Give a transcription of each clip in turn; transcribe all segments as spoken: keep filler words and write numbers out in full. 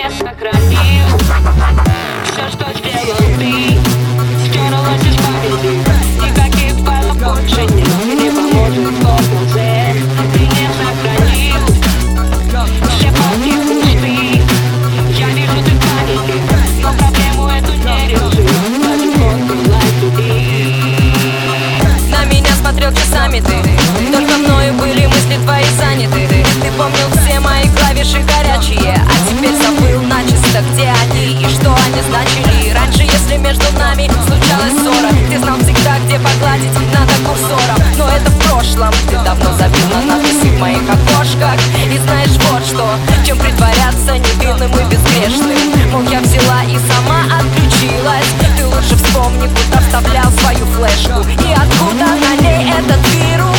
сохранил все, что сделал ты. Стерлось из памяти, никаких файлов больше нет. Не поможет фокусе, ты не сохранил все папки пусты. Я вижу, ты в панике, но проблему эту не решил. На меня смотрел часами ты, только мною были мысли твои заняты. Ты помнил все мои клавиши горячие, а теперь забыл начисто, где они и что они значили. Раньше, если между нами случалась ссора, ты знал всегда, где погладить надо курсором. Но это в прошлом, ты давно забил на надписи в моих окошках. И знаешь вот что, чем притворяться невинным и безгрешным. Мол, я взяла и сама отключилась. Ты лучше вспомни, куда вставлял свою флешку и откуда на ней этот вирус.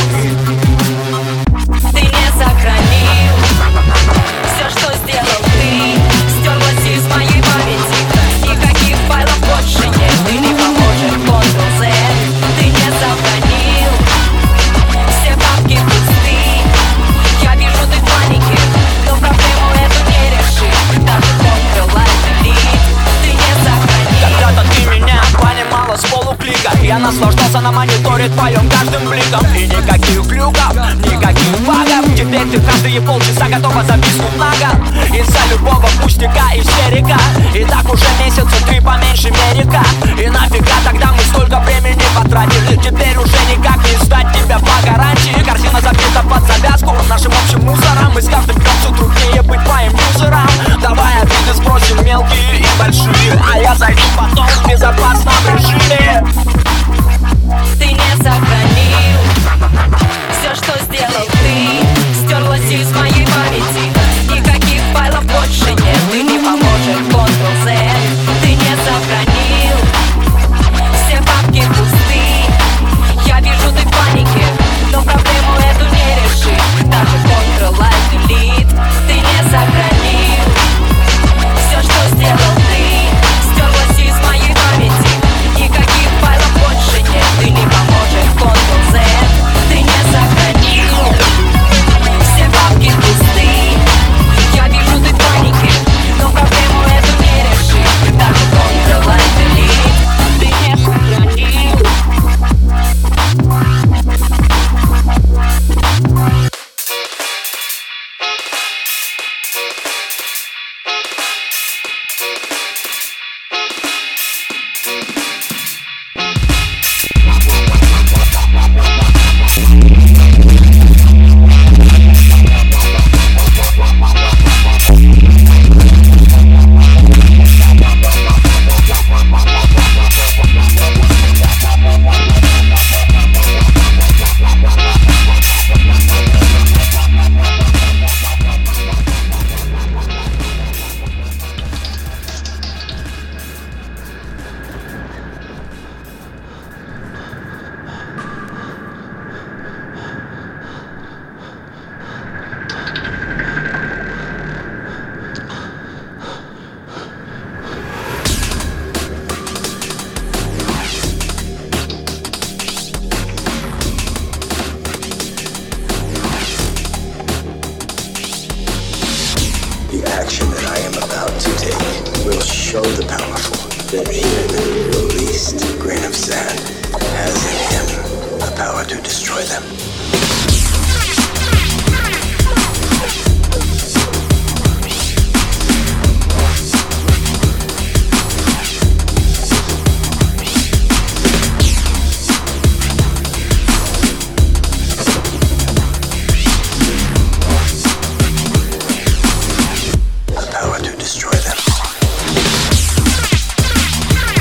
Ты не сохранил все, что сделал ты. Стерлось из моей памяти, никаких файлов больше нет. Ты не поможешь, контрол-Z. Ты не сохранил все папки пусты. Я вижу, ты в панике, но проблему эту не решишь. Даже контрол-Alt-Delete. Ты не сохранил. Когда-то ты меня понимала с полуклика. Я наслаждался на мониторе твоем каждым бликом. И никаких глюков, никаких багов. Теперь ты каждые полчаса готова зависнуть на год. Из-за любого пустяка истерика. И так уже месяца три по меньшей мере как. И нафига тогда мы столько времени потратили? Теперь уже никак не ждать тебя по гарантии. Картина забита под завязку нашим общим мусором. И с каждым днем все труднее быть моим юзером. Давай обиды сбросим мелкие и большие, а я зайду потом в безопасном режиме. Ты не сохранил все, что сделал ты. Стерлось из моей памяти, никаких файлов больше нет. Ты не поможешь, контрол-Z. Ты не сохранил все папки пусты. Я вижу, ты в панике, но проблему эту не решишь. Даже контрол-Alt-Delete. Ты не сохранил все, что сделал ты. Стерлось из моей памяти, никаких файлов больше нет. Ты не поможешь, контрол-Z. Ты не сохранил все папки пусты. Я вижу, ты в панике, но проблему эту не решишь. Даже контрол-Alt-Delete. Ты не сохранил. The action that I am about to take will show the powerful that even the least grain of sand has in him the power to destroy them. The power to destroy them.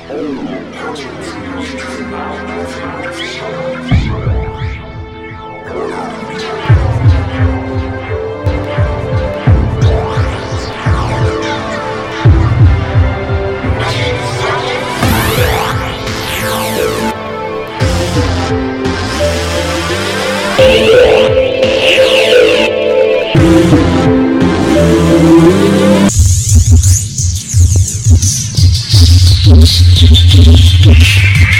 We'll be right back.